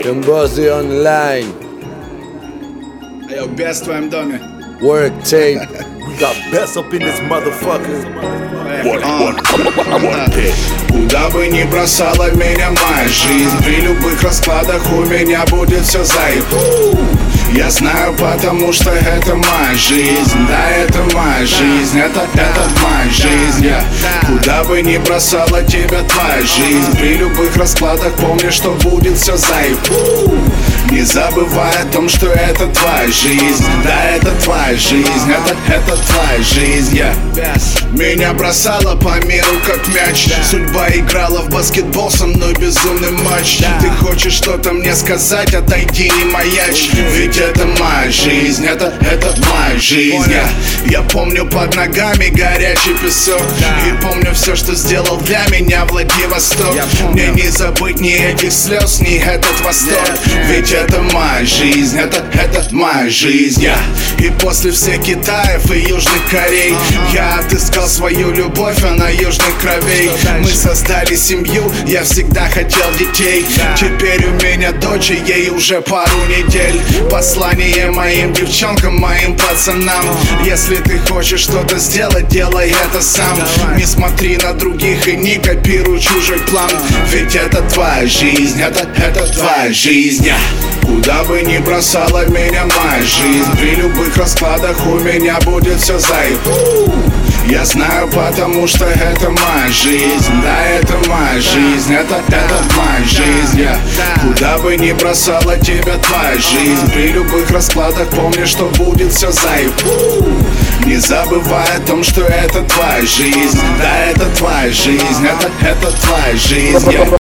Jambozi online. Yo, Best в твоем доме. Work tape. We got Best up in this motherfucker. Куда бы ни бросала меня моя жизнь, при любых раскладах у меня будет все зайб. Я знаю, потому что это моя жизнь. Да, это моя жизнь, это моя жизнь. Куда бы ни бросала тебя твоя жизнь, при любых раскладах помни, что будет все зайб. Не забывай о том, что это твоя жизнь. Да, это твоя жизнь, это твоя жизнь. Меня бросала по миру как мяч. Судьба играла в баскетбол со мной безумный матч. Ты хочешь что-то мне сказать, отойди и маячь. Ведь это моя жизнь, это моя жизнь. Я помню под ногами горячий песок. И помню все, что сделал для меня Владивосток. Мне не забыть ни этих слез, ни этот восторг. Ведь это моя жизнь, это моя жизнь. И после всех Китаев и Южных Корей я отыскал свою любовь, она южных кровей. Мы создали семью, я всегда хотел детей. Теперь у меня дочь, и ей уже пару недель. Послание моим девчонкам, моим пацанам: если ты хочешь что-то сделать, делай это сам. Не смотри на других и не копируй чужой план. Ведь это твоя жизнь, это твоя жизнь. Куда бы ни бросала меня моя жизнь, при любых раскладах у меня будет все зайб. Я знаю, потому что это моя жизнь. Да, это моя жизнь, это моя жизнь. Куда бы ни бросала тебя твоя жизнь, при любых раскладах помни, что будет все зайб. Не забывай о том, что это твоя жизнь. Да, это твоя жизнь, это твоя жизнь.